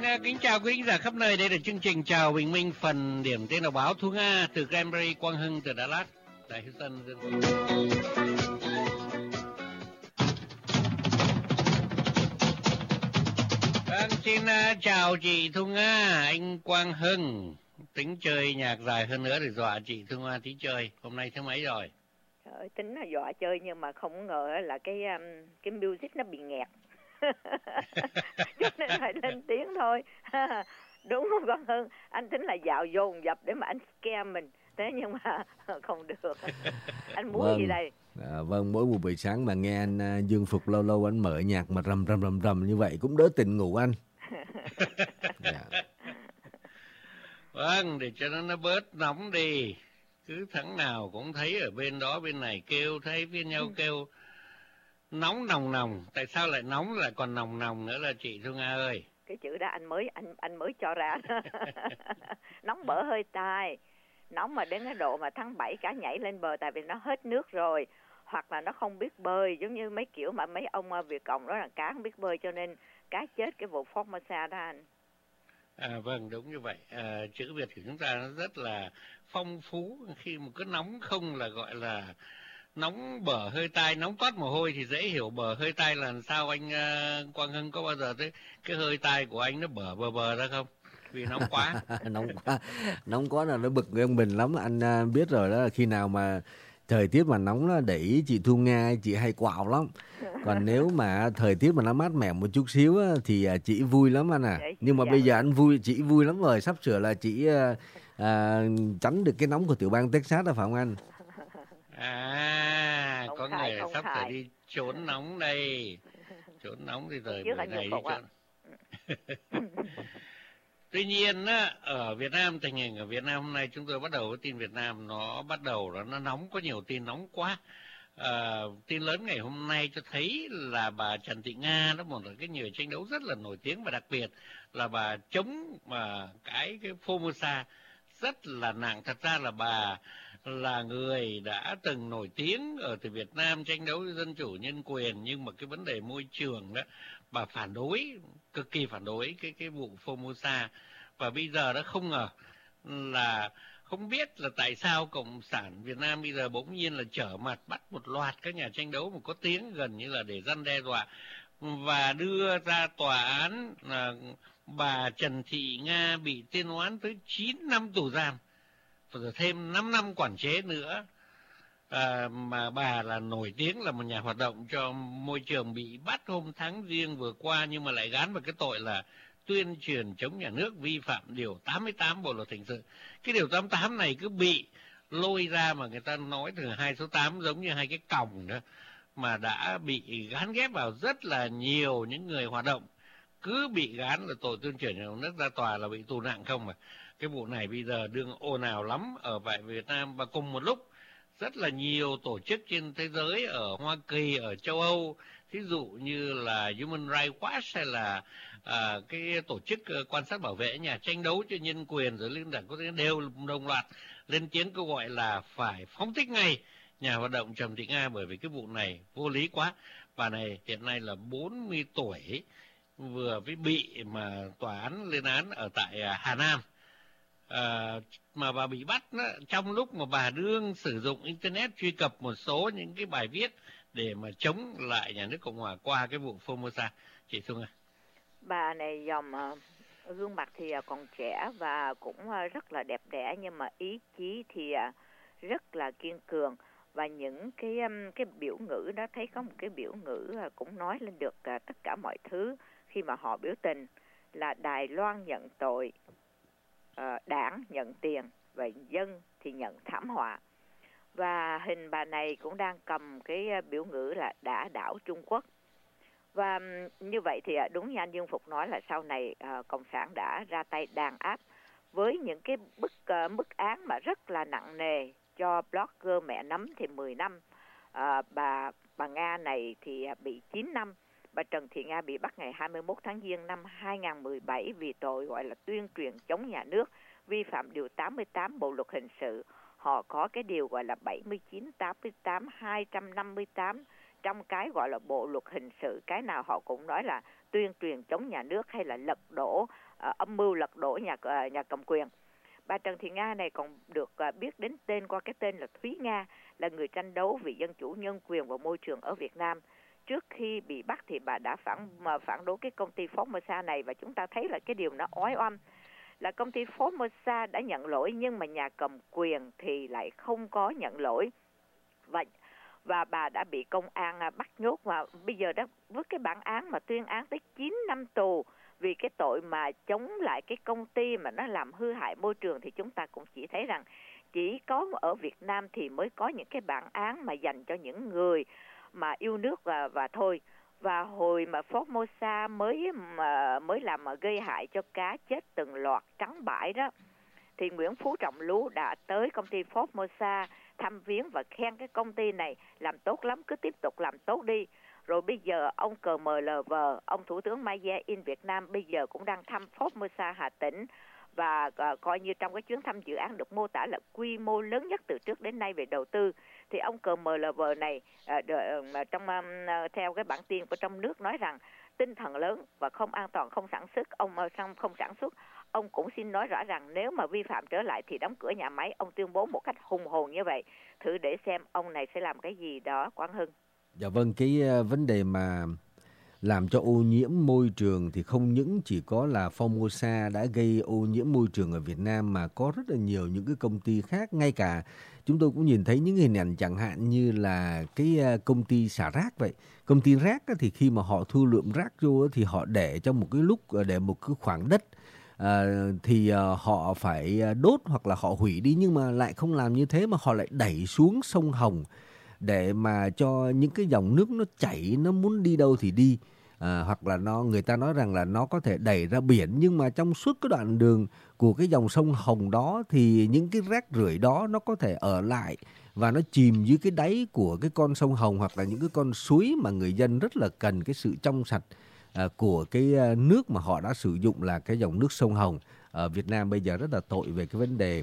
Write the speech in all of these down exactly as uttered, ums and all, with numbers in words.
uh, kính chào quý khán giả khắp nơi. Đây là chương trình Chào Bình Minh, phần điểm tên đọc báo Thu Nga từ Cranberry, Quang Hưng từ Đà Lạt, Đài Houston, Dương Quốc. Vâng, xin uh, chào chị Thu Nga, anh Quang Hưng. Tính chơi nhạc dài hơn nữa để dọa chị Thu Nga tí chơi. Hôm nay thứ mấy rồi? Trời ơi, tính là dọa chơi nhưng mà không ngờ là cái um, cái music nó bị nghẹt. Cho nên phải lên tiếng thôi. Đúng không Quang Hưng? Anh tính là dạo dồn dập để mà anh scare mình. Thế nhưng mà không được. Anh muốn vâng. gì đây? À, vâng, mỗi một buổi sáng mà nghe anh uh, Dương Phục lâu lâu anh mở nhạc mà rầm rầm rầm rầm như vậy cũng đỡ tỉnh ngủ anh. Yeah. Vâng, để cho nó, nó bớt nóng đi. Cứ tháng nào cũng thấy ở bên đó bên này kêu, thấy với nhau ừ. kêu nóng nồng nồng. Tại sao lại nóng lại còn nồng nồng nữa là chị Thu Nga ơi? Cái chữ đó anh mới anh anh mới cho ra. Nóng bở hơi tai. Nóng mà đến cái độ mà tháng bảy cá nhảy lên bờ tại vì nó hết nước rồi. Hoặc là nó không biết bơi, giống như mấy kiểu mà mấy ông Việt Cộng đó là cá không biết bơi cho nên cá chết cái vụ Formosa đó anh. À, vâng, đúng như vậy. À, chữ Việt của chúng ta nó rất là phong phú. Khi mà cứ nóng không là gọi là nóng bở hơi tai, nóng toát mồ hôi thì dễ hiểu bở hơi tai là làm sao. Anh uh, Quang Hưng có bao giờ thấy cái hơi tai của anh nó bở bờ bờ ra không? Vì nóng quá. Nóng quá, nóng quá là nó bực người ông Bình lắm. Anh uh, biết rồi đó, là khi nào mà thời tiết mà nóng đó, để ý chị Thu Nga chị hay quạo lắm. Còn nếu mà thời tiết mà nó mát mẻ một chút xíu á, thì chị vui lắm anh à. Đấy, nhưng mà bây giờ anh vui, chị vui lắm rồi, sắp sửa là chị uh, uh, tránh được cái nóng của tiểu bang Texas đó phải không anh? À, không có khai, người sắp khai. phải đi trốn nóng đây. Trốn nóng thì thời buổi này đi trốn. Tuy nhiên á, ở Việt Nam, tình hình ở Việt Nam hôm nay chúng tôi bắt đầu với tin Việt Nam, nó bắt đầu là nó nóng, có nhiều tin nóng quá. À, tin lớn ngày hôm nay cho thấy là bà Trần Thị Nga đó, một cái người tranh đấu rất là nổi tiếng và đặc biệt là bà chống mà cái cái Formosa rất là nặng. Thật ra là bà là người đã từng nổi tiếng ở từ Việt Nam tranh đấu dân chủ nhân quyền, nhưng mà cái vấn đề môi trường đó bà phản đối, cực kỳ phản đối cái cái vụ Formosa. Và bây giờ đã không ngờ là không biết là tại sao Cộng sản Việt Nam bây giờ bỗng nhiên là trở mặt bắt một loạt các nhà tranh đấu mà có tiếng gần như là để răn đe dọa và đưa ra tòa án là bà Trần Thị Nga bị tuyên oán tới chín năm tù giam và rồi thêm năm năm quản chế nữa. À, mà bà là nổi tiếng là một nhà hoạt động cho môi trường, bị bắt hôm tháng Giêng vừa qua nhưng mà lại gán vào cái tội là tuyên truyền chống nhà nước, vi phạm điều tám mươi tám Bộ luật hình sự. Cái điều tám mươi tám này cứ bị lôi ra mà người ta nói từ hai số tám giống như hai cái còng đó, mà đã bị gán ghép vào rất là nhiều những người hoạt động, cứ bị gán là tội tuyên truyền nhà nước ra tòa là bị tù nặng không mà. Cái vụ này bây giờ đương ồn ào lắm ở tại Việt Nam, và cùng một lúc rất là nhiều tổ chức trên thế giới, ở Hoa Kỳ, ở châu Âu, thí dụ như là Human Rights Watch hay là à, cái tổ chức uh, quan sát bảo vệ nhà tranh đấu cho nhân quyền rồi Liên đoàn Quốc tế đều đồng loạt lên tiếng kêu gọi là phải phóng thích ngay nhà hoạt động Trần Thị Nga, bởi vì cái vụ này vô lý quá. Bà này hiện nay là bốn mươi tuổi, vừa mới bị mà tòa án lên án ở tại uh, Hà Nam. À, mà bà bị bắt đó, trong lúc mà bà đương sử dụng internet truy cập một số những cái bài viết để mà chống lại nhà nước Cộng hòa qua cái vụ Formosa. Chị Xuân ơi, bà này dòng uh, gương mặt thì uh, còn trẻ và cũng uh, rất là đẹp đẽ, nhưng mà ý chí thì uh, rất là kiên cường. Và những cái um, cái biểu ngữ đó, thấy có một cái biểu ngữ uh, cũng nói lên được uh, tất cả mọi thứ khi mà họ biểu tình là Đài Loan nhận tội, đảng nhận tiền và dân thì nhận thảm họa. Và hình bà này cũng đang cầm cái biểu ngữ là đã đảo Trung Quốc. Và như vậy thì đúng như anh Dương Phục nói là sau này uh, Cộng sản đã ra tay đàn áp với những cái bức uh, mức án mà rất là nặng nề cho blogger mẹ nấm thì mười năm. Uh, bà bà Nga này thì bị chín năm. Bà Trần Thị Nga bị bắt ngày hai mươi mốt tháng Giêng năm hai nghìn không trăm mười bảy vì tội gọi là tuyên truyền chống nhà nước, vi phạm điều tám mươi tám Bộ luật hình sự. Họ có cái điều gọi là bảy mươi chín, tám mươi tám, hai trăm năm mươi tám trong cái gọi là Bộ luật hình sự. Cái nào họ cũng nói là tuyên truyền chống nhà nước hay là lật đổ uh, âm mưu lật đổ nhà uh, nhà cầm quyền. Bà Trần Thị Nga này còn được uh, biết đến tên qua cái tên là Thúy Nga, là người tranh đấu vì dân chủ, nhân quyền và môi trường ở Việt Nam. Trước khi bị bắt thì bà đã phản phản đối cái công ty Formosa này, và chúng ta thấy là cái điều nó oái oăm là công ty Formosa đã nhận lỗi nhưng mà nhà cầm quyền thì lại không có nhận lỗi, và và bà đã bị công an bắt nhốt, và bây giờ đó với cái bản án mà tuyên án tới chín năm tù vì cái tội mà chống lại cái công ty mà nó làm hư hại môi trường, thì chúng ta cũng chỉ thấy rằng chỉ có ở Việt Nam thì mới có những cái bản án mà dành cho những người mà yêu nước và và thôi. Và hồi mà Formosa mới mà mới làm mà gây hại cho cá chết từng loạt trắng bãi đó, thì Nguyễn Phú Trọng Lú đã tới công ty Formosa thăm viếng và khen cái công ty này làm tốt lắm, cứ tiếp tục làm tốt đi. Rồi bây giờ ông cờ mờ lờ vờ, ông Thủ tướng Maya in Việt Nam bây giờ cũng đang thăm Formosa Hà Tĩnh, và uh, coi như trong cái chuyến thăm dự án được mô tả là quy mô lớn nhất từ trước đến nay về đầu tư. Thì ông cờ mờ lờ vờ này uh, đợi, uh, trong uh, theo cái bản tin của trong nước nói rằng tinh thần lớn và không an toàn, không sản xuất, ông uh, không sản xuất. Ông cũng xin nói rõ rằng nếu mà vi phạm trở lại thì đóng cửa nhà máy. Ông tuyên bố một cách hùng hồn như vậy. Thử để xem ông này sẽ làm cái gì đó, Quang Hưng. Dạ vâng, cái uh, vấn đề mà làm cho ô nhiễm môi trường thì không những chỉ có là Formosa đã gây ô nhiễm môi trường ở Việt Nam, mà có rất là nhiều những cái công ty khác. Ngay cả chúng tôi cũng nhìn thấy những hình ảnh chẳng hạn như là cái công ty xả rác vậy. Công ty rác thì khi mà họ thu lượm rác vô thì họ để trong một cái lúc, để một cái khoảng đất à, thì họ phải đốt hoặc là họ hủy đi, nhưng mà lại không làm như thế mà họ lại đẩy xuống sông Hồng để mà cho những cái dòng nước nó chảy, nó muốn đi đâu thì đi. À, hoặc là nó người ta nói rằng là nó có thể đẩy ra biển, nhưng mà trong suốt cái đoạn đường của cái dòng sông Hồng đó thì những cái rác rưởi đó nó có thể ở lại và nó chìm dưới cái đáy của cái con sông Hồng, hoặc là những cái con suối mà người dân rất là cần cái sự trong sạch à, của cái nước mà họ đã sử dụng là cái dòng nước sông Hồng. Ở Việt Nam bây giờ rất là tội về cái vấn đề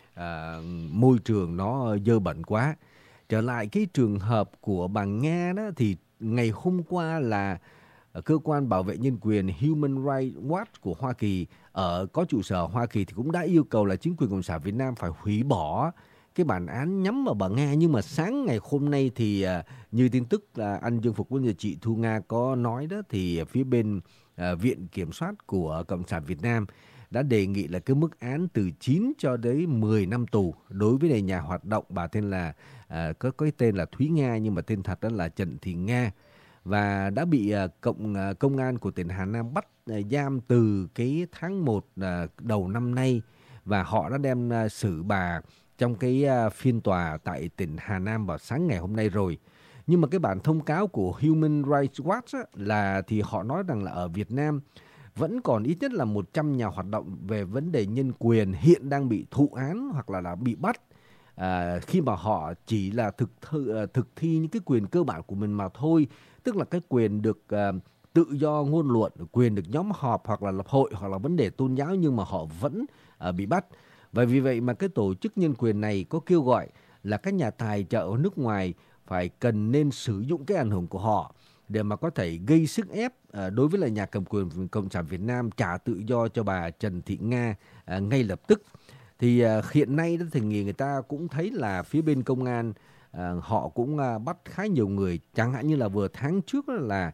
à, môi trường nó dơ bẩn quá. Trở lại cái trường hợp của bà Nga đó, thì ngày hôm qua là cơ quan bảo vệ nhân quyền Human Rights Watch của Hoa Kỳ ở có trụ sở Hoa Kỳ thì cũng đã yêu cầu là chính quyền Cộng sản Việt Nam phải hủy bỏ cái bản án nhắm vào bà Nga. Nhưng mà sáng ngày hôm nay thì như tin tức là anh Dương Phục với chị Thu Nga có nói đó, thì phía bên uh, Viện Kiểm soát của Cộng sản Việt Nam đã đề nghị là cái mức án từ chín cho đến mười năm tù đối với nhà hoạt động. Bà tên là uh, có cái tên là Thúy Nga nhưng mà tên thật đó là Trần Thị Nga, và đã bị uh, cộng uh, công an của tỉnh Hà Nam bắt uh, giam từ cái tháng một uh, đầu năm nay, và họ đã đem uh, xử bà trong cái uh, phiên tòa tại tỉnh Hà Nam vào sáng ngày hôm nay rồi. Nhưng mà cái bản thông cáo của Human Rights Watch á, là thì họ nói rằng là ở Việt Nam vẫn còn ít nhất là một trăm nhà hoạt động về vấn đề nhân quyền hiện đang bị thụ án hoặc là đã bị bắt à, khi mà họ chỉ là thực th- thực thi những cái quyền cơ bản của mình mà thôi, tức là cái quyền được uh, tự do ngôn luận, quyền được nhóm họp hoặc là lập hội hoặc là vấn đề tôn giáo, nhưng mà họ vẫn uh, bị bắt. Và vì vậy mà cái tổ chức nhân quyền này có kêu gọi là các nhà tài trợ ở nước ngoài phải cần nên sử dụng cái ảnh hưởng của họ để mà có thể gây sức ép uh, đối với là nhà cầm quyền Cộng sản Việt Nam trả tự do cho bà Trần Thị Nga uh, ngay lập tức. Thì uh, hiện nay đó thì người ta cũng thấy là phía bên công an uh, họ cũng uh, bắt khá nhiều người, chẳng hạn như là vừa tháng trước là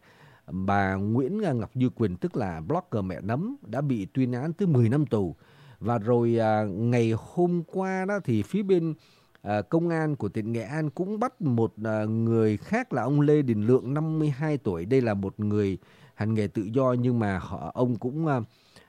bà Nguyễn Ngọc Như Quỳnh, tức là blogger mẹ nấm, đã bị tuyên án tới mười năm tù. Và rồi uh, ngày hôm qua đó thì phía bên À, công an của tỉnh Nghệ An cũng bắt một à, người khác là ông Lê Đình Lượng, năm mươi hai tuổi. Đây là một người hành nghề tự do, nhưng mà họ, ông cũng à,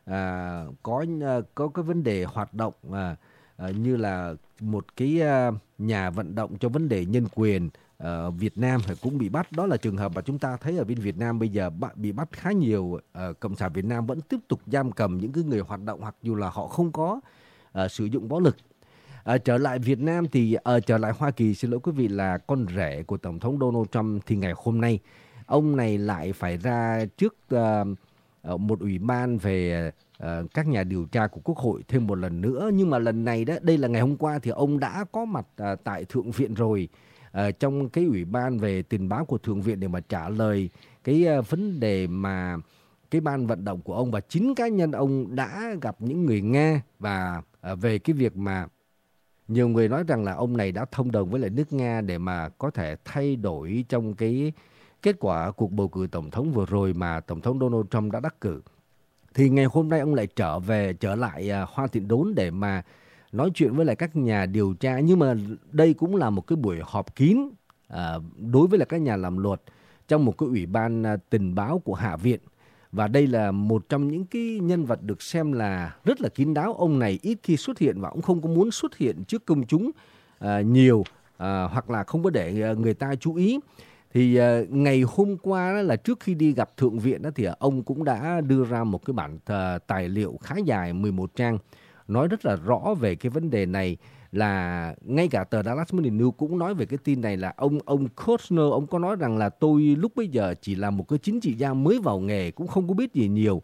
à, có à, có cái vấn đề hoạt động à, à, như là một cái à, nhà vận động cho vấn đề nhân quyền ở Việt Nam phải cũng bị bắt. Đó là trường hợp mà chúng ta thấy ở bên Việt Nam bây giờ bị bắt khá nhiều. À, Cộng sản Việt Nam vẫn tiếp tục giam cầm những cái người hoạt động hoặc dù là họ không có à, sử dụng võ lực. À, trở lại Việt Nam thì à, trở lại Hoa Kỳ, xin lỗi quý vị, là con rể của Tổng thống Donald Trump thì ngày hôm nay ông này lại phải ra trước à, một ủy ban về à, các nhà điều tra của Quốc hội thêm một lần nữa. Nhưng mà lần này đó, đây là ngày hôm qua thì ông đã có mặt à, tại Thượng viện rồi, à, trong cái ủy ban về tình báo của Thượng viện để mà trả lời cái à, vấn đề mà cái ban vận động của ông và chính cá nhân ông đã gặp những người Nga và uh, về cái việc mà nhiều người nói rằng là ông này đã thông đồng với lại nước Nga để mà có thể thay đổi trong cái kết quả cuộc bầu cử tổng thống vừa rồi mà Tổng thống Donald Trump đã đắc cử. Thì ngày hôm nay ông lại trở về, trở lại uh, Hoa Thịnh Đốn để mà nói chuyện với lại các nhà điều tra. Nhưng mà đây cũng là một cái buổi họp kín uh, đối với lại các nhà làm luật trong một cái ủy ban uh, tình báo của Hạ viện. Và đây là một trong những cái nhân vật được xem là rất là kín đáo. Ông này ít khi xuất hiện và ông không có muốn xuất hiện trước công chúng uh, nhiều uh, hoặc là không có để người ta chú ý. Thì uh, ngày hôm qua đó là trước khi đi gặp Thượng viện đó, thì ông cũng đã đưa ra một cái bản uh, tài liệu khá dài mười một trang nói rất là rõ về cái vấn đề này. Là ngay cả tờ Dallas Morning News cũng nói về cái tin này là ông ông Kushner, ông có nói rằng là tôi lúc bấy giờ chỉ là một cái chính trị gia mới vào nghề, cũng không có biết gì nhiều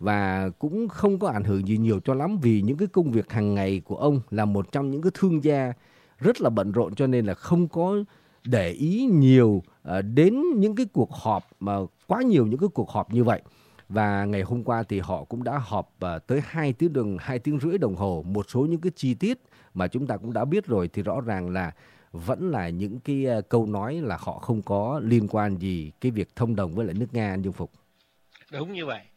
và cũng không có ảnh hưởng gì nhiều cho lắm, vì những cái công việc hàng ngày của ông là một trong những cái thương gia rất là bận rộn, cho nên là không có để ý nhiều uh, đến những cái cuộc họp mà quá nhiều những cái cuộc họp như vậy. Và ngày hôm qua thì họ cũng đã họp uh, tới hai tiếng đồng hai tiếng rưỡi đồng hồ. Một số những cái chi tiết mà chúng ta cũng đã biết rồi thì rõ ràng là vẫn là những cái uh, câu nói là họ không có liên quan gì cái việc thông đồng với lại nước Nga, anh Dương Phục. Đúng như vậy.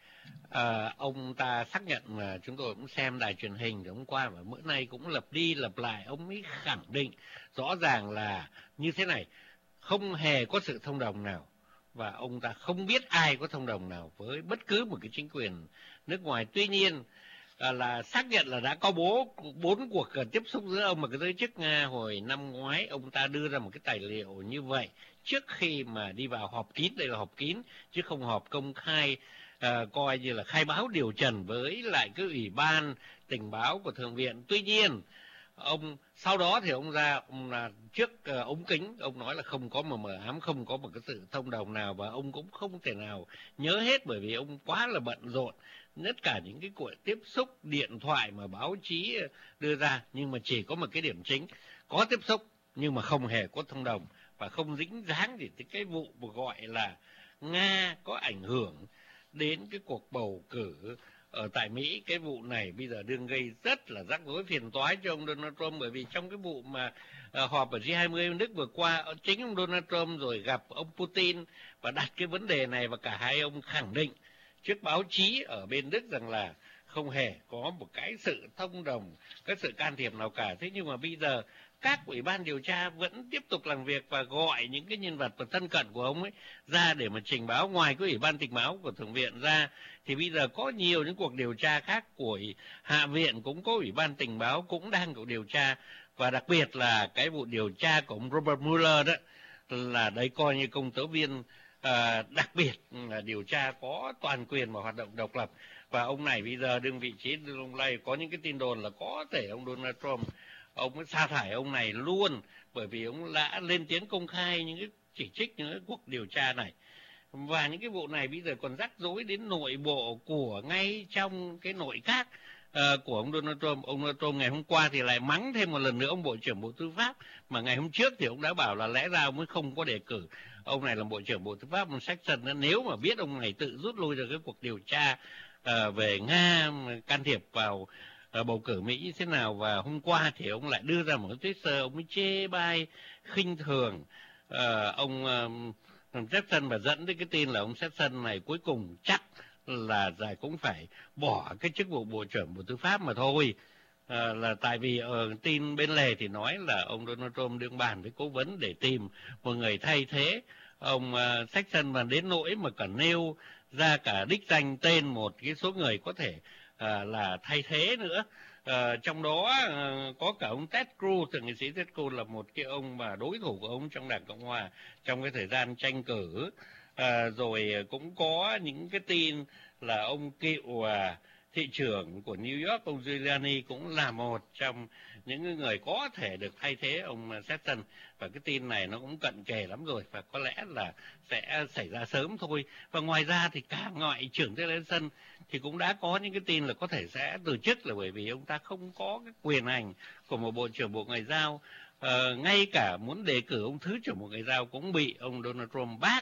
À, ông ta xác nhận mà chúng tôi cũng xem đài truyền hình hôm qua và bữa nay cũng lặp đi lặp lại, ông ấy khẳng định rõ ràng là như thế này, không hề có sự thông đồng nào và ông ta không biết ai có thông đồng nào với bất cứ một cái chính quyền nước ngoài. Tuy nhiên à, là xác nhận là đã có bố bốn cuộc tiếp xúc giữa ông và cái giới chức Nga hồi năm ngoái. Ông ta đưa ra một cái tài liệu như vậy trước khi mà đi vào họp kín. Đây là họp kín chứ không họp công khai, à, coi như là khai báo điều trần với lại cái ủy ban tình báo của Thượng viện. Tuy nhiên ông sau đó thì ông ra ông là trước uh, ống kính ông nói là không có mờ mờ ám, không có một cái sự thông đồng nào và ông cũng không thể nào nhớ hết bởi vì ông quá là bận rộn. Tất cả những cái cuộc tiếp xúc điện thoại mà báo chí đưa ra, nhưng mà chỉ có một cái điểm chính, có tiếp xúc nhưng mà không hề có thông đồng và không dính dáng gì tới cái vụ gọi là Nga có ảnh hưởng đến cái cuộc bầu cử ở tại Mỹ. Cái vụ này bây giờ đương gây rất là rắc rối phiền toái cho ông Donald Trump, bởi vì trong cái vụ mà uh, họp ở G hai mươi Đức vừa qua, chính ông Donald Trump rồi gặp ông Putin và đặt cái vấn đề này và cả hai ông khẳng định trước báo chí ở bên Đức rằng là không hề có một cái sự thông đồng, cái sự can thiệp nào cả. Thế nhưng mà bây giờ các ủy ban điều tra vẫn tiếp tục làm việc và gọi những cái nhân vật và thân cận của ông ấy ra để mà trình báo. Ngoài cái ủy ban tình báo của Thượng viện ra thì bây giờ có nhiều những cuộc điều tra khác của Hạ viện, cũng có ủy ban tình báo cũng đang có điều tra. Và đặc biệt là cái vụ điều tra của ông Robert Mueller đó, là đấy coi như công tố viên à, đặc biệt là điều tra có toàn quyền và hoạt động độc lập. Và ông này bây giờ đương vị trí lúc này có những cái tin đồn là có thể ông Donald Trump ông ấy sa thải ông này luôn, bởi vì ông đã lên tiếng công khai những cái chỉ trích những cái cuộc điều tra này. Và những cái vụ này bây giờ còn rắc rối đến nội bộ của ngay trong cái nội các uh, của ông Donald Trump. Ông Donald Trump ngày hôm qua thì lại mắng thêm một lần nữa ông Bộ trưởng Bộ Tư pháp, mà ngày hôm trước thì ông đã bảo là lẽ ra ông ấy không có đề cử ông này làm Bộ trưởng Bộ Tư pháp. Ông Sessions nếu mà biết ông này tự rút lui được cái cuộc điều tra uh, về Nga can thiệp vào uh, bầu cử Mỹ như thế nào. Và hôm qua thì ông lại đưa ra một cái Twitter, ông ấy chê bai khinh thường uh, ông uh, Sessions và dẫn đến cái tin là ông Sessions này cuối cùng chắc là giải cũng phải bỏ cái chức vụ Bộ trưởng Bộ Tư pháp mà thôi. À, là tại vì ở tin bên lề thì nói là ông Donald Trump đương bàn với cố vấn để tìm một người thay thế ông uh, Sessions, và đến nỗi mà cả nêu ra cả đích danh tên một cái số người có thể uh, là thay thế nữa. Uh, trong đó uh, có cả ông Ted Cruz, thượng nghị sĩ Ted Cruz là một cái ông mà đối thủ của ông trong Đảng Cộng Hòa trong cái thời gian tranh cử. Uh, rồi cũng có những cái tin là ông cựu uh, thị trưởng của New York, ông Giuliani cũng là một trong những người có thể được thay thế ông Sessions. Và cái tin này nó cũng cận kề lắm rồi và có lẽ là sẽ xảy ra sớm thôi. Và ngoài ra thì cả Ngoại trưởng Tillerson thì cũng đã có những cái tin là có thể sẽ từ chức, là bởi vì ông ta không có cái quyền hành của một Bộ trưởng Bộ Ngoại giao. Uh, ngay cả muốn đề cử ông Thứ trưởng Bộ Ngoại giao cũng bị ông Donald Trump bác.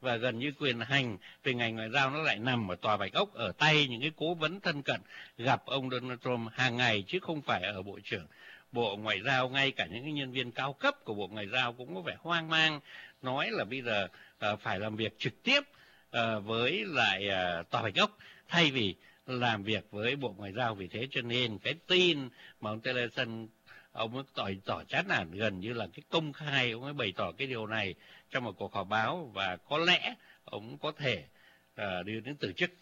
và gần như quyền hành về ngành ngoại giao nó lại nằm ở Tòa Bạch Ốc, ở tay những cái cố vấn thân cận gặp ông Donald Trump hàng ngày, chứ không phải ở Bộ trưởng Bộ Ngoại giao. Ngay cả những cái nhân viên cao cấp của Bộ Ngoại giao cũng có vẻ hoang mang, nói là bây giờ uh, phải làm việc trực tiếp uh, với lại uh, Tòa Bạch Ốc thay vì làm việc với Bộ Ngoại giao. Vì thế cho nên cái tin mà ông Tillerson ông ấy tỏ, tỏ chán nản gần như là cái công khai, ông ấy bày tỏ cái điều này trong một cuộc họp báo, và có lẽ ông có thể uh, đưa đến từ chức.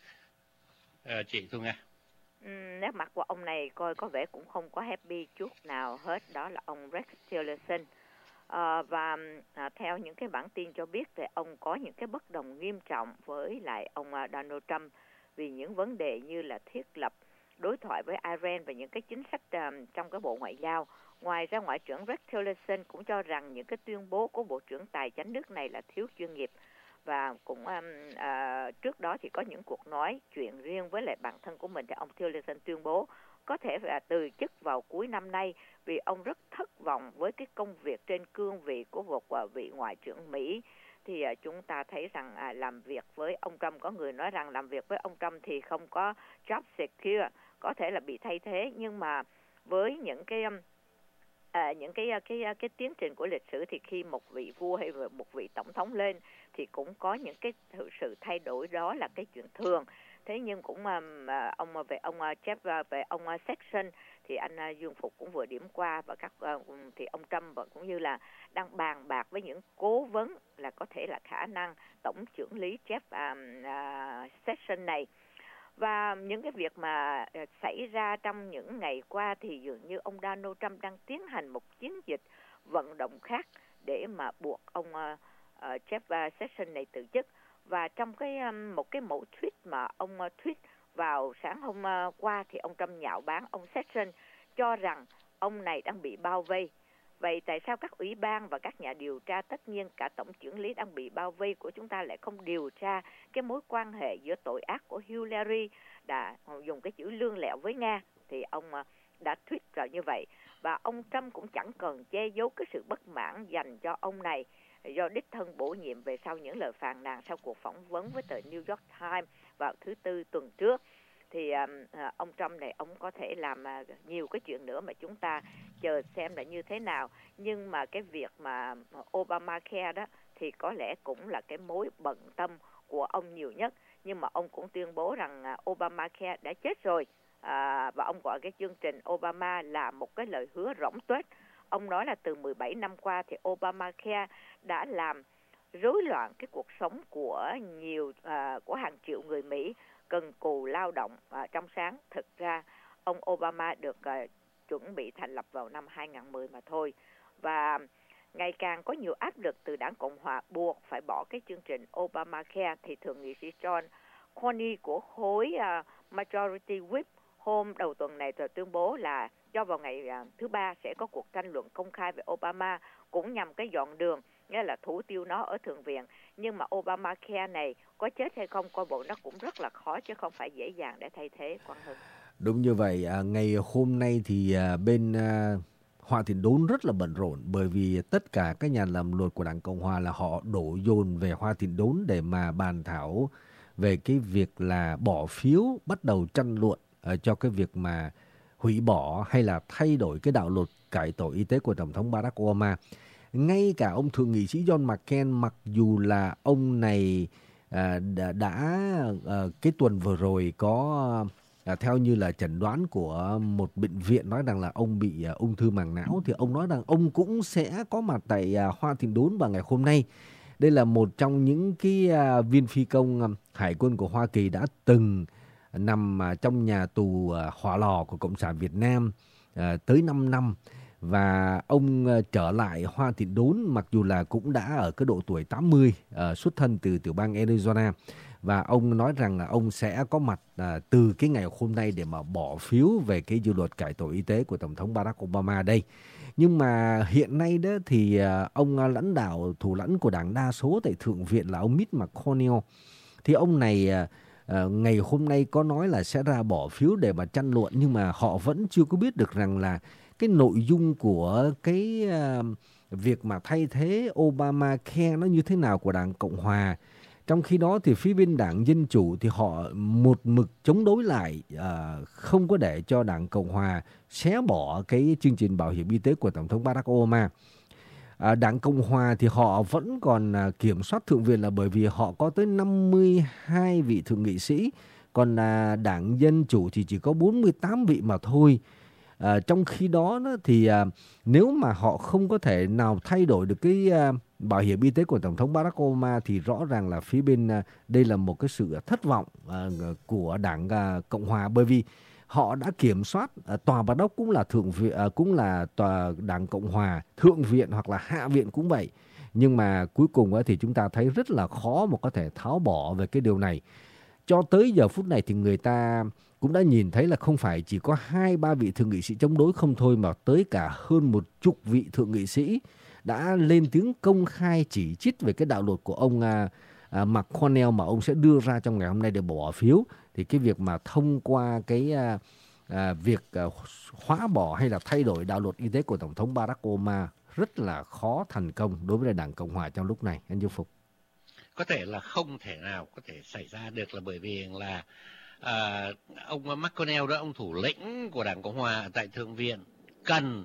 Uh, chị Thu Nga. Ừ, nét mặt của ông này coi có vẻ cũng không có happy chút nào hết, đó là ông Rex Tillerson. À, và à, theo những cái bản tin cho biết thì ông có những cái bất đồng nghiêm trọng với lại ông à, Donald Trump vì những vấn đề như là thiết lập đối thoại với Iran và những cái chính sách à, trong cái Bộ Ngoại giao. Ngoài ra, Ngoại trưởng Rex Tillerson cũng cho rằng những cái tuyên bố của Bộ trưởng Tài chánh nước này là thiếu chuyên nghiệp, và cũng um, uh, trước đó thì có những cuộc nói chuyện riêng với lại bản thân của mình, thì ông Tillerson tuyên bố có thể là từ chức vào cuối năm nay vì ông rất thất vọng với cái công việc trên cương vị của một uh, vị ngoại trưởng Mỹ. Thì uh, chúng ta thấy rằng uh, làm việc với ông Trump, có người nói rằng làm việc với ông Trump thì không có job secure, có thể là bị thay thế, nhưng mà với những cái um, À, những cái cái cái tiến trình của lịch sử thì khi một vị vua hay một vị tổng thống lên thì cũng có những cái sự thay đổi, đó là cái chuyện thường. Thế nhưng cũng um, ông về ông Jeff về ông Sessions thì anh Dương Phục cũng vừa điểm qua, và các uh, thì ông Trump cũng như là đang bàn bạc với những cố vấn là có thể là khả năng tổng trưởng lý Jeff um, uh, Sessions này. Và những cái việc mà xảy ra trong những ngày qua thì dường như ông Donald Trump đang tiến hành một chiến dịch vận động khác để mà buộc ông uh, uh, Jeff Sessions này từ chức. Và trong cái um, một cái mẫu tweet mà ông uh, tweet vào sáng hôm uh, qua thì ông Trump nhạo báng ông Sessions, cho rằng ông này đang bị bao vây. Vậy tại sao các ủy ban và các nhà điều tra, tất nhiên cả tổng trưởng lý đang bị bao vây của chúng ta, lại không điều tra cái mối quan hệ giữa tội ác của Hillary đã dùng cái chữ lương lẹo với Nga? Thì ông đã tweet ra như vậy. Và ông Trump cũng chẳng cần che giấu cái sự bất mãn dành cho ông này do đích thân bổ nhiệm về sau những lời phàn nàn sau cuộc phỏng vấn với tờ New York Times vào thứ Tư tuần trước. Thì uh, ông Trump này ông có thể làm uh, nhiều cái chuyện nữa mà chúng ta chờ xem là như thế nào. Nhưng mà cái việc mà Obamacare đó thì có lẽ cũng là cái mối bận tâm của ông nhiều nhất. Nhưng mà ông cũng tuyên bố rằng uh, Obamacare đã chết rồi, uh, và ông gọi cái chương trình Obama là một cái lời hứa rỗng tuếch. Ông nói là từ mười bảy năm qua thì Obamacare đã làm rối loạn cái cuộc sống của nhiều uh, của hàng triệu người Mỹ cần cù lao động uh, trong sáng. Thực ra ông Obama được uh, chuẩn bị thành lập vào năm hai không một không mà thôi. Và ngày càng có nhiều áp lực từ đảng Cộng hòa buộc phải bỏ cái chương trình Obamacare. Thì Thượng nghị sĩ John Cornyn của khối uh, Majority Whip hôm đầu tuần này rồi tuyên bố là cho vào ngày uh, thứ ba sẽ có cuộc tranh luận công khai về Obama, cũng nhằm cái dọn đường, nghĩa là thủ tiêu nó ở Thượng viện. Nhưng mà Obamacare này có chết hay không, coi bộ nó cũng rất là khó chứ không phải dễ dàng để thay thế. Quang Hưng. Đúng như vậy. À, ngày hôm nay thì à, bên à, Hoa Thịnh Đốn rất là bận rộn, bởi vì tất cả các nhà làm luật của Đảng Cộng Hòa là họ đổ dồn về Hoa Thịnh Đốn để mà bàn thảo về cái việc là bỏ phiếu, bắt đầu tranh luận uh, cho cái việc mà hủy bỏ hay là thay đổi cái đạo luật cải tổ y tế của Tổng thống Barack Obama. Ngay cả ông Thượng nghị sĩ John McCain, mặc dù là ông này à, đã, đã à, cái tuần vừa rồi có à, theo như là chẩn đoán của một bệnh viện nói rằng là ông bị à, ung thư màng não, thì ông nói rằng ông cũng sẽ có mặt tại à, Hoa Thịnh Đốn vào ngày hôm nay. Đây là một trong những cái à, viên phi công à, hải quân của Hoa Kỳ đã từng nằm à, trong nhà tù à, hỏa lò của Cộng sản Việt Nam à, tới năm năm. Và ông uh, trở lại Hoa Thịnh Đốn mặc dù là cũng đã ở cái độ tuổi tám mươi, uh, xuất thân từ tiểu bang Arizona. Và ông nói rằng là ông sẽ có mặt uh, từ cái ngày hôm nay để mà bỏ phiếu về cái dự luật cải tổ y tế của Tổng thống Barack Obama đây. Nhưng mà hiện nay đó thì uh, ông uh, lãnh đạo thủ lãnh của đảng đa số tại Thượng viện là ông Mitch McConnell. Thì ông này uh, uh, ngày hôm nay có nói là sẽ ra bỏ phiếu để mà tranh luận, nhưng mà họ vẫn chưa có biết được rằng là cái nội dung của cái uh, việc mà thay thế Obamacare nó như thế nào của Đảng Cộng Hòa. Trong khi đó thì phía bên đảng Dân Chủ thì họ một mực chống đối lại, à, không có để cho đảng Cộng Hòa xé bỏ cái chương trình bảo hiểm y tế của Tổng thống Barack Obama. À, đảng Cộng Hòa thì họ vẫn còn à, kiểm soát Thượng viện là bởi vì họ có tới năm mươi hai vị thượng nghị sĩ, còn à, đảng Dân Chủ thì chỉ có bốn mươi tám vị mà thôi. À, trong khi đó, đó thì à, nếu mà họ không có thể nào thay đổi được cái à, bảo hiểm y tế của Tổng thống Barack Obama thì rõ ràng là phía bên à, đây là một cái sự thất vọng à, của đảng à, Cộng Hòa, bởi vì họ đã kiểm soát à, tòa bạch ốc cũng là thượng viện, à, cũng là tòa đảng Cộng Hòa, thượng viện hoặc là hạ viện cũng vậy, nhưng mà cuối cùng á, thì chúng ta thấy rất là khó mà có thể tháo bỏ về cái điều này. Cho tới giờ phút này thì người ta cũng đã nhìn thấy là không phải chỉ có hai ba vị thượng nghị sĩ chống đối không thôi, mà tới cả hơn một chục vị thượng nghị sĩ đã lên tiếng công khai chỉ trích về cái đạo luật của ông à, à, McConnell mà ông sẽ đưa ra trong ngày hôm nay để bỏ phiếu. Thì cái việc mà thông qua cái à, à, việc à, xóa bỏ hay là thay đổi đạo luật y tế của Tổng thống Barack Obama rất là khó thành công đối với đảng Cộng Hòa trong lúc này. Anh Du Phục. Có thể là không thể nào có thể xảy ra được là bởi vì là à, ông McConnell đó, ông thủ lĩnh của đảng Cộng Hòa tại Thượng viện cần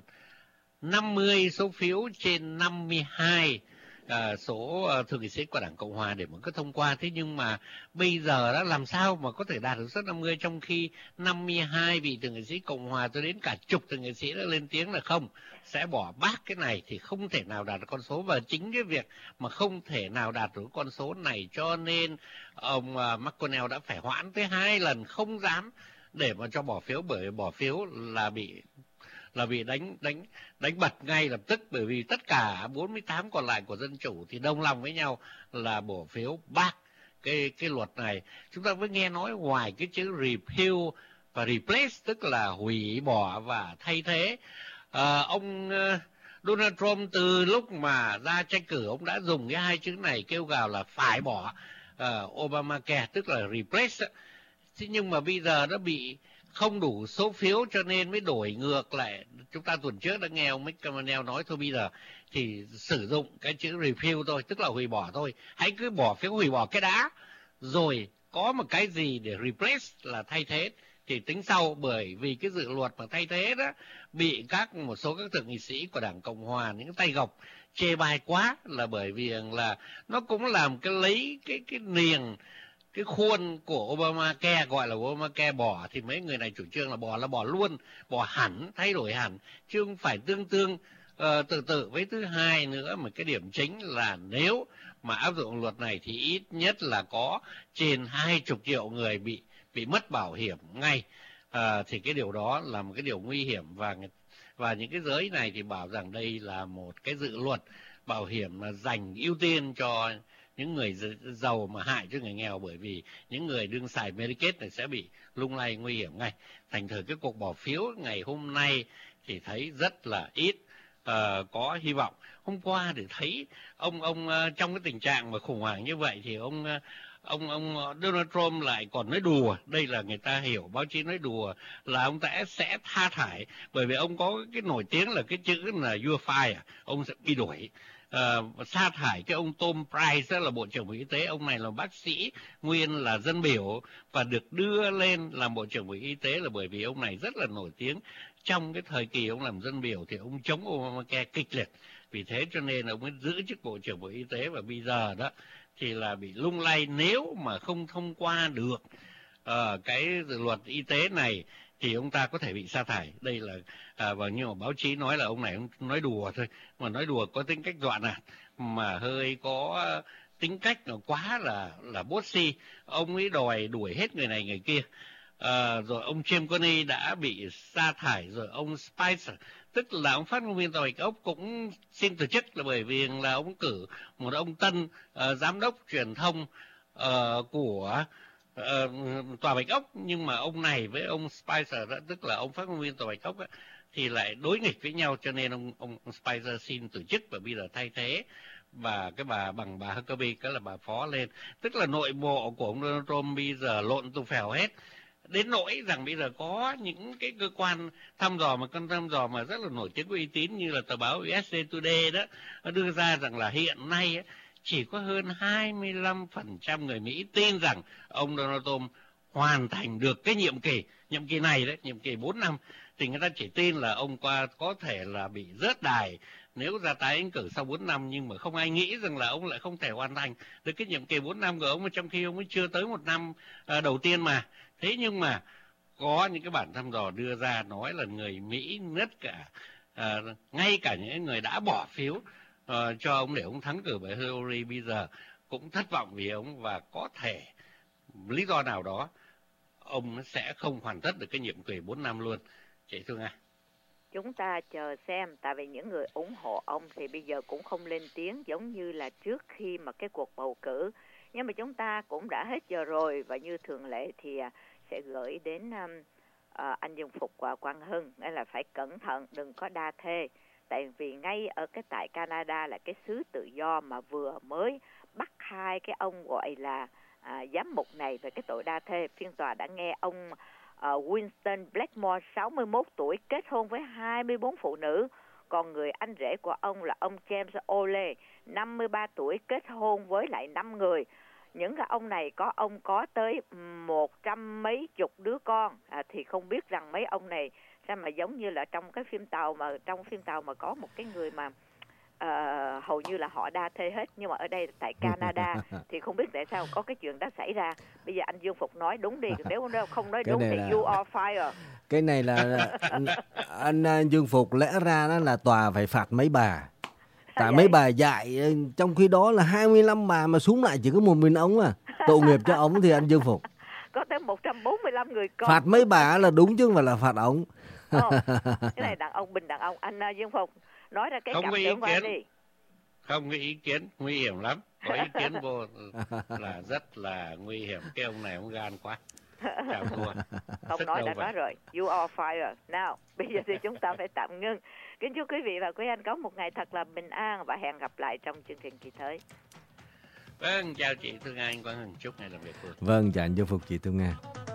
năm mươi số phiếu trên năm mươi hai à, số uh, thượng nghị sĩ của đảng Cộng Hòa để mà có thông qua. Thế nhưng mà bây giờ đó làm sao mà có thể đạt được số năm mươi trong khi năm mươi hai vị thượng nghị sĩ Cộng Hòa cho đến cả chục thượng nghị sĩ đã lên tiếng là không, sẽ bỏ bác cái này, thì không thể nào đạt được con số. Và chính cái việc mà không thể nào đạt được con số này cho nên ông uh, McConnell đã phải hoãn tới hai lần, không dám để mà cho bỏ phiếu, bởi bỏ phiếu là bị là bị đánh đánh đánh bật ngay lập tức, bởi vì tất cả bốn mươi tám còn lại của Dân Chủ thì đồng lòng với nhau là bỏ phiếu bác cái cái luật này. Chúng ta mới nghe nói ngoài cái chữ repeal và replace, tức là hủy bỏ và thay thế, à, ông Donald Trump từ lúc mà ra tranh cử ông đã dùng cái hai chữ này kêu gào là phải bỏ uh, Obamacare, tức là replace. Thế nhưng mà bây giờ nó bị không đủ số phiếu cho nên mới đổi ngược lại. Chúng ta tuần trước đã nghe ông McConnell nói thôi bây giờ thì sử dụng cái chữ repeal thôi, tức là hủy bỏ thôi. Hãy cứ bỏ phiếu hủy bỏ cái đã, rồi có một cái gì để replace là thay thế thì tính sau. Bởi vì cái dự luật mà thay thế đó bị các một số các thượng nghị sĩ của đảng Cộng Hòa những tay gộc chê bai quá, là bởi vì là nó cũng làm cái lấy cái cái niềng cái khuôn của Obamacare, gọi là Obamacare bỏ, thì mấy người này chủ trương là bỏ là bỏ luôn, bỏ hẳn, thay đổi hẳn, chứ không phải tương tương uh, tự tự. Với thứ hai nữa, mà cái điểm chính là nếu mà áp dụng luật này thì ít nhất là có trên hai chục triệu người bị bị mất bảo hiểm ngay, uh, thì cái điều đó là một cái điều nguy hiểm. Và và những cái giới này thì bảo rằng đây là một cái dự luật bảo hiểm mà dành ưu tiên cho những người giàu mà hại cho người nghèo, bởi vì những người đương xài Medicaid này sẽ bị lung lay nguy hiểm ngay. Thành thử cái cuộc bỏ phiếu ngày hôm nay thì thấy rất là ít uh, có hy vọng. Hôm qua thì thấy ông ông uh, trong cái tình trạng mà khủng hoảng như vậy thì ông uh, ông ông Donald Trump lại còn nói đùa, đây là người ta hiểu báo chí nói đùa, là ông ta sẽ sa thải, bởi vì ông có cái nổi tiếng là cái chữ là you're fired, ông sẽ bị đuổi. Uh, sa thải cái ông Tom Price, đó là Bộ trưởng Bộ Y tế. Ông này là bác sĩ nguyên là dân biểu và được đưa lên làm Bộ trưởng Bộ Y tế là bởi vì ông này rất là nổi tiếng. Trong cái thời kỳ ông làm dân biểu thì ông chống Obamacare kịch liệt, vì thế cho nên ông ấy giữ chức Bộ trưởng Bộ Y tế. Và bây giờ đó thì là bị lung lay, nếu mà không thông qua được uh, cái dự luật y tế này thì ông ta có thể bị sa thải. Đây là à, và nhưng mà báo chí nói là ông này ông nói đùa thôi, mà nói đùa có tính cách dọa nạt, mà hơi có tính cách quá là là bossy. Ông ấy đòi đuổi hết người này người kia. À, rồi ông Jim Comey đã bị sa thải, rồi ông Spicer, tức là ông phát ngôn viên tòa Bạch Ốc cũng xin từ chức, là bởi vì là ông cử một ông tân uh, giám đốc truyền thông uh, của Uh, tòa Bạch Ốc, nhưng mà ông này với ông Spicer đó, tức là ông phát ngôn viên tòa Bạch Ốc đó, thì lại đối nghịch với nhau, cho nên ông ông, ông Spicer xin từ chức và bây giờ thay thế, và cái bà bằng bà Huckabee, cái là bà phó lên. Tức là nội bộ của ông Donald Trump bây giờ lộn tù phèo hết, đến nỗi rằng bây giờ có những cái cơ quan thăm dò mà con thăm dò mà rất là nổi tiếng có uy tín như là tờ báo u ét a Today đó, nó đưa ra rằng là hiện nay chỉ có hơn hai mươi lăm phần trăm người Mỹ tin rằng ông Donald Trump hoàn thành được cái nhiệm kỳ, nhiệm kỳ này đấy, nhiệm kỳ bốn năm, thì người ta chỉ tin là ông qua có thể là bị rớt đài nếu ra tái ứng cử sau bốn năm, nhưng mà không ai nghĩ rằng là ông lại không thể hoàn thành được cái nhiệm kỳ bốn năm của ông, trong khi ông mới chưa tới một năm à, đầu tiên mà. Thế nhưng mà có những cái bản thăm dò đưa ra nói là người Mỹ rất cả, à, ngay cả những người đã bỏ phiếu uh, cho ông để ông thắng cử bởi Hillary bây giờ cũng thất vọng vì ông, và có thể lý do nào đó ông sẽ không hoàn tất được cái nhiệm kỳ bốn năm luôn. Chị Thương Nga. Chúng ta chờ xem, tại vì những người ủng hộ ông thì bây giờ cũng không lên tiếng giống như là trước khi mà cái cuộc bầu cử. Nhưng mà chúng ta cũng đã hết giờ rồi, và như thường lệ thì sẽ gửi đến um, uh, anh Dương Phục và Quang Hưng, nên là phải cẩn thận, đừng có đa thê. Tại vì ngay ở cái tại Canada là cái xứ tự do mà vừa mới bắt hai cái ông gọi là à, giám mục này về cái tội đa thê. Phiên tòa đã nghe ông uh, Winston Blackmore, sáu mươi mốt tuổi, kết hôn với hai mươi bốn phụ nữ. Còn người anh rể của ông là ông James Ole, năm mươi ba tuổi, kết hôn với lại năm người. Những cái ông này có ông có tới một trăm mấy chục đứa con, à, thì không biết rằng mấy ông này sao mà giống như là trong cái phim tàu mà trong phim tàu mà có một cái người mà uh, hầu như là họ đa thê hết, nhưng mà ở đây tại Canada thì không biết tại sao có cái chuyện đó xảy ra. Bây giờ anh Dương Phục nói đúng đi, nếu không nói đúng thì là... you are fired. Cái này là anh, anh Dương Phục lẽ ra đó là tòa phải phạt mấy bà. Tại mấy bà dạy, trong khi đó là hai mươi lăm bà mà xuống lại chỉ có một mình ông à. Tội nghiệp cho ông thì anh Dương Phục. Có tới một trăm bốn mươi lăm người con. Phạt mấy bà là đúng chứ không phải là phạt ông. Không, cái này đàn ông bình đàn ông. Anh Dương Phục nói ra cái không cảm tưởng của anh đi. Không có ý kiến, nguy hiểm lắm. Có ý kiến vô là rất là nguy hiểm. Cái ông này ông gan quá. Chào thua. Không nói đã nói rồi. You are fired. Nào, bây giờ thì chúng ta phải tạm ngưng. Kính chúc quý vị và quý anh có một ngày thật là bình an, và hẹn gặp lại trong chương trình kỳ tới. Vâng, chào chị Thương Nga, anh Quang Hưng, chúc ngày làm việc vui. Vâng, chào anh Dương Phục, chị Thương Nga.